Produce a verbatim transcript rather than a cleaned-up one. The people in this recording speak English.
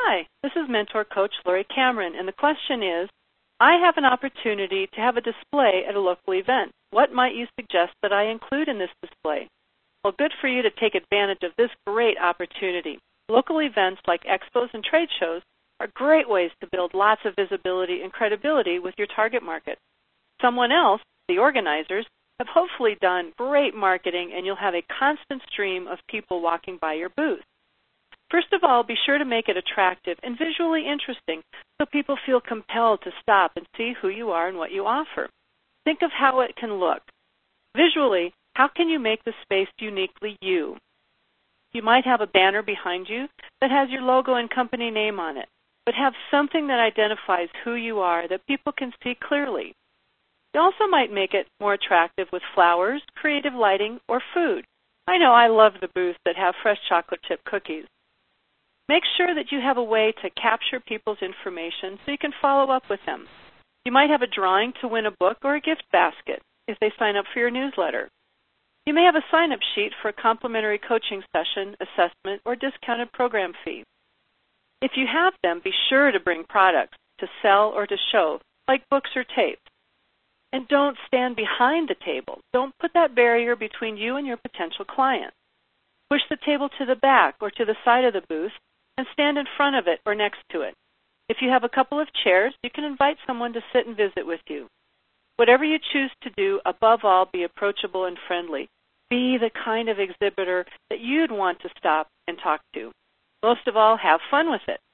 Hi, this is mentor coach Lori Cameron, and the question is, I have an opportunity to have a display at a local event. What might you suggest that I include in this display? Well, good for you to take advantage of this great opportunity. Local events like expos and trade shows are great ways to build lots of visibility and credibility with your target market. Someone else, the organizers, have hopefully done great marketing, and you'll have a constant stream of people walking by your booth. First of all, be sure to make it attractive and visually interesting so people feel compelled to stop and see who you are and what you offer. Think of how it can look. Visually, how can you make the space uniquely you? You might have a banner behind you that has your logo and company name on it, but have something that identifies who you are that people can see clearly. You also might make it more attractive with flowers, creative lighting, or food. I know I love the booths that have fresh chocolate chip cookies. Make sure that you have a way to capture people's information so you can follow up with them. You might have a drawing to win a book or a gift basket if they sign up for your newsletter. You may have a sign-up sheet for a complimentary coaching session, assessment, or discounted program fee. If you have them, be sure to bring products to sell or to show, like books or tapes. And don't stand behind the table. Don't put that barrier between you and your potential client. Push the table to the back or to the side of the booth and stand in front of it or next to it. If you have a couple of chairs, you can invite someone to sit and visit with you. Whatever you choose to do, above all, be approachable and friendly. Be the kind of exhibitor that you'd want to stop and talk to. Most of all, have fun with it.